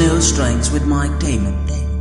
No Strengths with Mike Damon.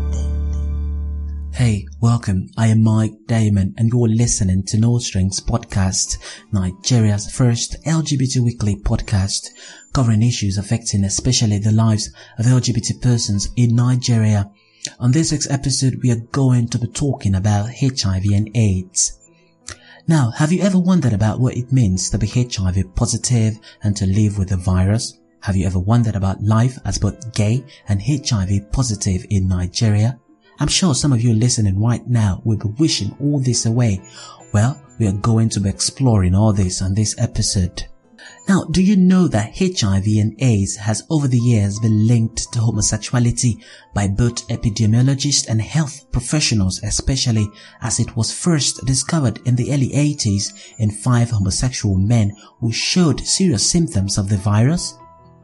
Hey, welcome. I am Mike Damon and you're listening to No Strengths Podcast, Nigeria's first LGBT weekly podcast covering issues affecting especially the lives of LGBT persons in Nigeria. On this week's episode, we are going to be talking about HIV and AIDS. Now, have you ever wondered about what it means to be HIV positive and to live with the virus? Have you ever wondered about life as both gay and HIV positive in Nigeria? I'm sure some of you listening right now will be wishing all this away. Well, we are going to be exploring all this on this episode. Now, do you know that HIV and AIDS has over the years been linked to homosexuality by both epidemiologists and health professionals, especially as it was first discovered in the early 80s in 5 homosexual men who showed serious symptoms of the virus?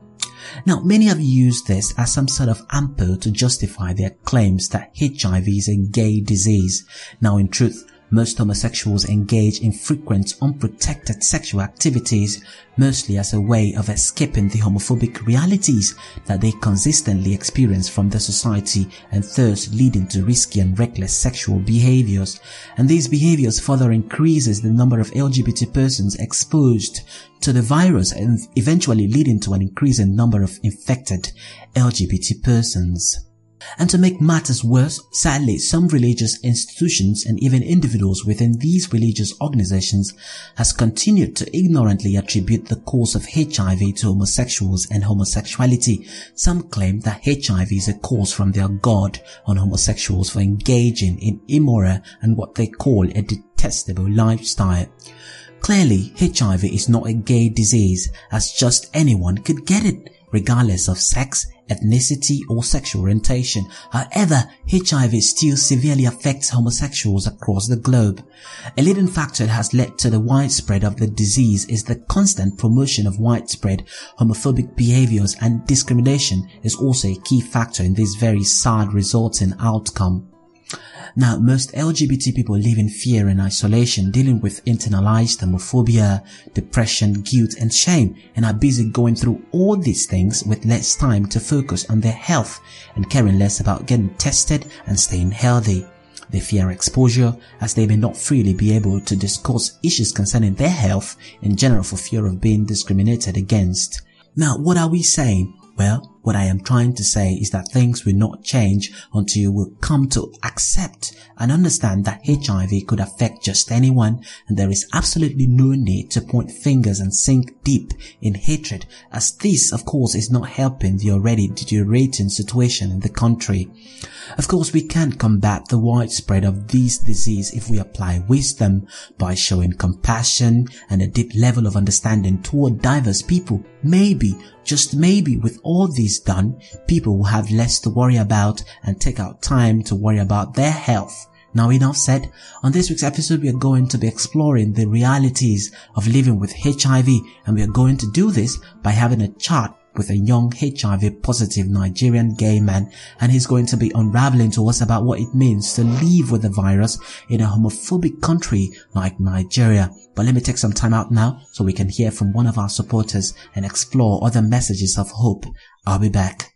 Now, many have used this as some sort of ample to justify their claims that HIV is a gay disease. Now, in truth, most homosexuals engage in frequent, unprotected sexual activities, mostly as a way of escaping the homophobic realities that they consistently experience from the society, and thus leading to risky and reckless sexual behaviors. And these behaviors further increases the number of LGBT persons exposed to the virus and eventually leading to an increasing number of infected LGBT persons. And to make matters worse, sadly, some religious institutions and even individuals within these religious organizations has continued to ignorantly attribute the cause of HIV to homosexuals and homosexuality. Some claim that HIV is a cause from their God on homosexuals for engaging in immoral and what they call a detestable lifestyle. Clearly, HIV is not a gay disease, as just anyone could get it, regardless of sex, ethnicity, or sexual orientation. However, HIV still severely affects homosexuals across the globe. A leading factor that has led to the widespread of the disease is the constant promotion of widespread homophobic behaviors, and discrimination is also a key factor in this very sad resulting outcome. Now, most LGBT people live in fear and isolation, dealing with internalized homophobia, depression, guilt, and shame, and are busy going through all these things with less time to focus on their health and caring less about getting tested and staying healthy. They fear exposure, as they may not freely be able to discuss issues concerning their health in general for fear of being discriminated against. Now, what are we saying? Well, what I am trying to say is that things will not change until you will come to accept and understand that HIV could affect just anyone, and there is absolutely no need to point fingers and sink deep in hatred, as this, of course, is not helping the already deteriorating situation in the country. Of course, we can combat the widespread of this disease if we apply wisdom by showing compassion and a deep level of understanding toward diverse people. Maybe, just maybe, with all this done, people will have less to worry about and take out time to worry about their health. Now, enough said. On this week's episode, we are going to be exploring the realities of living with HIV, and we are going to do this by having a chat with a young HIV positive Nigerian gay man, and he's going to be unraveling to us about what it means to live with the virus in a homophobic country like Nigeria. But let me take some time out now so we can hear from one of our supporters and explore other messages of hope. I'll be back.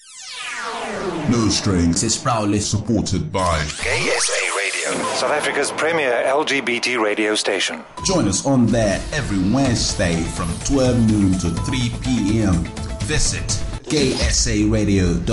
No Strengths is proudly supported by KSA Radio, South Africa's premier LGBT radio station. Join us on there every Wednesday from 12 noon to 3 p.m. Visit ksaradio.co.za.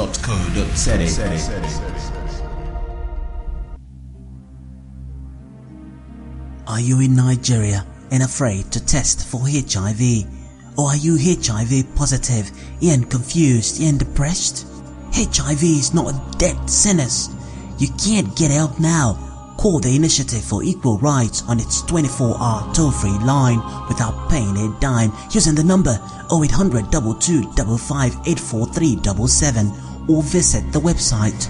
Are you in Nigeria and afraid to test for HIV? Or are you HIV positive and confused and depressed? HIV is not a dead sentence. You can't get help now. Call the Initiative for Equal Rights on its 24-hour toll-free line without paying a dime using the number 0800 2255 84377, or visit the website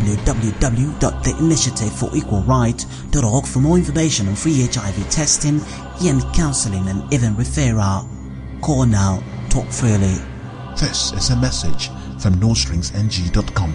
www.theinitiativeforiqualrights.org for more information on free HIV testing and counseling and even referral. Call now, talk freely. This is a message from NoStringsNG.com.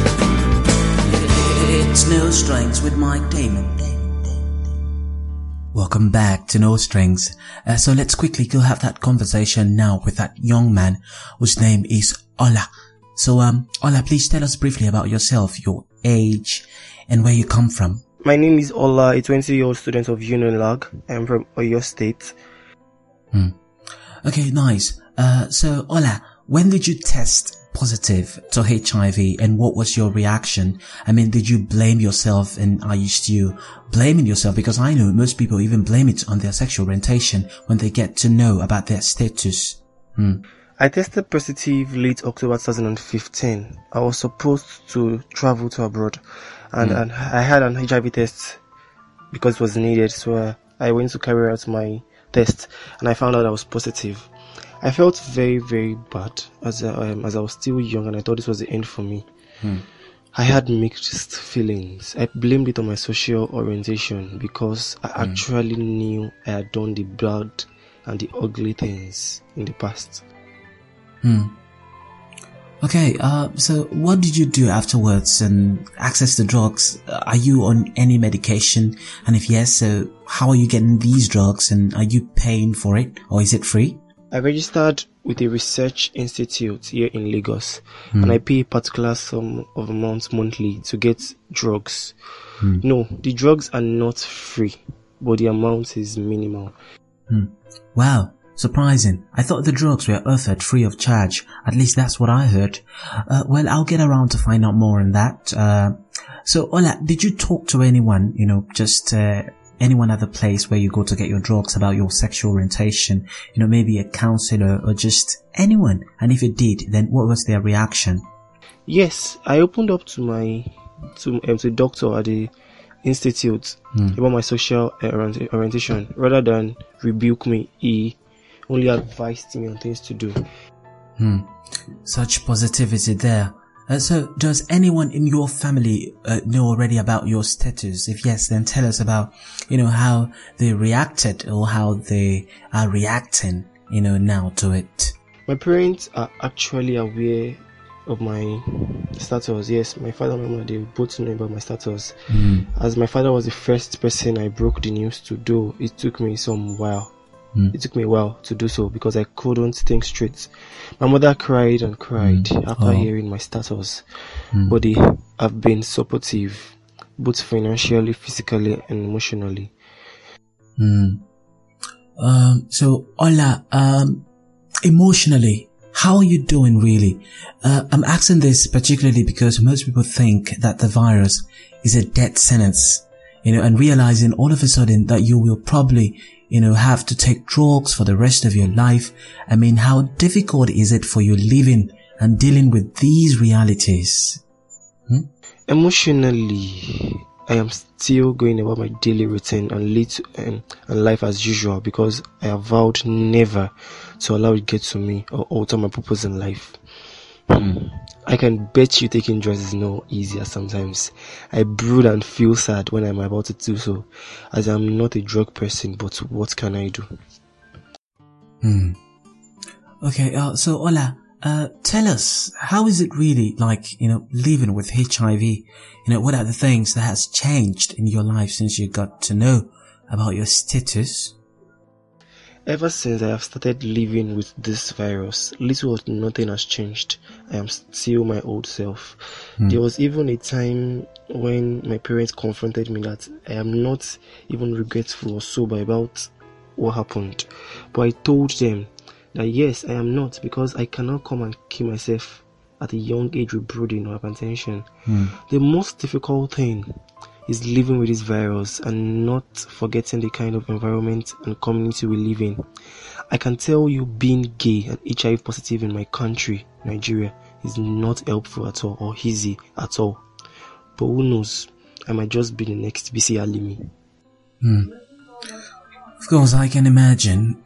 It's No Strengths with Mike Damon. Welcome back to No Strings. So let's quickly go have that conversation now with that young man whose name is Ola. So Ola, please tell us briefly about yourself, your age, and where you come from. My name is Ola, a 20-year-old student of UNILAG. I'm from Oyo State. Okay, nice. So Ola, when did you test positive to HIV and what was your reaction? I mean, did you blame yourself, and are you still blaming yourself? Because I know most people even blame it on their sexual orientation when they get to know about their status. I tested positive late October 2015. I was supposed to travel to abroad and I had an HIV test because it was needed, so I went to carry out my test and I found out I was positive. I felt very, very bad as I was still young and I thought this was the end for me. I had mixed feelings. I blamed it on my social orientation because I actually knew I had done the bad and the ugly things in the past. Okay, so what did you do afterwards and access the drugs? Are you on any medication? And if yes, so how are you getting these drugs and are you paying for it or is it free? I registered with a research institute here in Lagos and I pay a particular sum of amounts monthly to get drugs. No, the drugs are not free, but the amount is minimal. Wow, surprising. I thought the drugs were offered free of charge. At least that's what I heard. Well, I'll get around to find out more on that. So Ola, did you talk to anyone, just anyone at the place where you go to get your drugs about your sexual orientation, maybe a counselor or just anyone? And if you did, then what was their reaction? Yes, I opened up to the doctor at the institute about my sexual orientation. Rather than rebuke me, he only advised me on things to do. Such positivity there. So does anyone in your family know already about your status? If yes, then tell us about, how they reacted or how they are reacting, now to it. My parents are actually aware of my status. Yes, my father and my mother, they both know about my status. As my father was the first person I broke the news to do, it took me some while. It took me a while to do so because I couldn't think straight. My mother cried and cried after hearing my status, but they have been supportive, both financially, physically, and emotionally. So Ola, emotionally, how are you doing really? I'm asking this particularly because most people think that the virus is a death sentence, and realizing all of a sudden that you will probably have to take drugs for the rest of your life. I mean, how difficult is it for you living and dealing with these realities? Emotionally, I am still going about my daily routine and lead and life as usual because I have vowed never to allow it get to me or alter my purpose in life. I can bet you taking drugs is no easier sometimes. I brood and feel sad when I'm about to do so, as I'm not a drug person, but what can I do? Okay, so Ola, tell us, how is it really like, living with HIV? What are the things that has changed in your life since you got to know about your status? Ever since I have started living with this virus, little or nothing has changed. I am still my old self. There was even a time when my parents confronted me that I am not even regretful or sober about what happened. But I told them that yes, I am not, because I cannot come and kill myself at a young age with brooding or hypertension. The most difficult thing is living with this virus and not forgetting the kind of environment and community we live in. I can tell you being gay and HIV positive in my country, Nigeria, is not helpful at all or easy at all. But who knows, I might just be the next BC Alimi. Of course, I can imagine.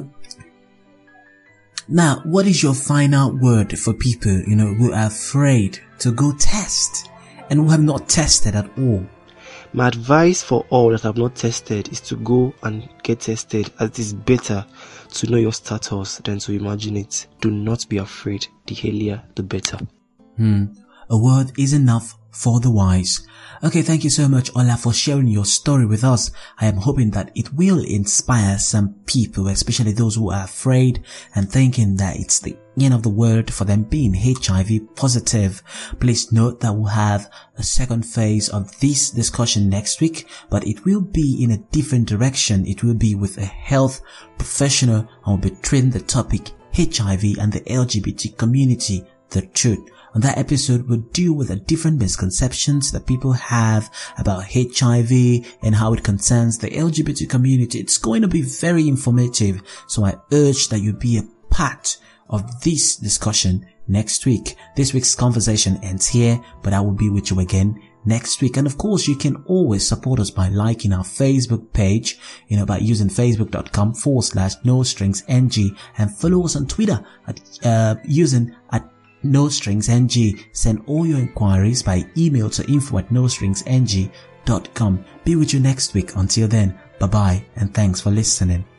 Now, what is your final word for people, who are afraid to go test and who have not tested at all? My advice for all that have not tested is to go and get tested, as it is better to know your status than to imagine it. Do not be afraid. The earlier, the better. A word is enough for the wise. Okay, thank you so much, Ola, for sharing your story with us. I am hoping that it will inspire some people, especially those who are afraid and thinking that it's the end of the world for them being HIV positive. Please note that we'll have a second phase of this discussion next week, but it will be in a different direction. It will be with a health professional and we'll be treating the topic HIV and the LGBT community, the truth. On that episode, we'll deal with the different misconceptions that people have about HIV and how it concerns the LGBT community. It's going to be very informative, so I urge that you be a part of this discussion next week. This week's conversation ends here, but I will be with you again next week. And of course, you can always support us by liking our Facebook page, by using facebook.com/NoStringsNG, and follow us on Twitter using @NoStringsNG. Send all your inquiries by email to info@nostringsng.com. Be with you next week. Until then, bye-bye and thanks for listening.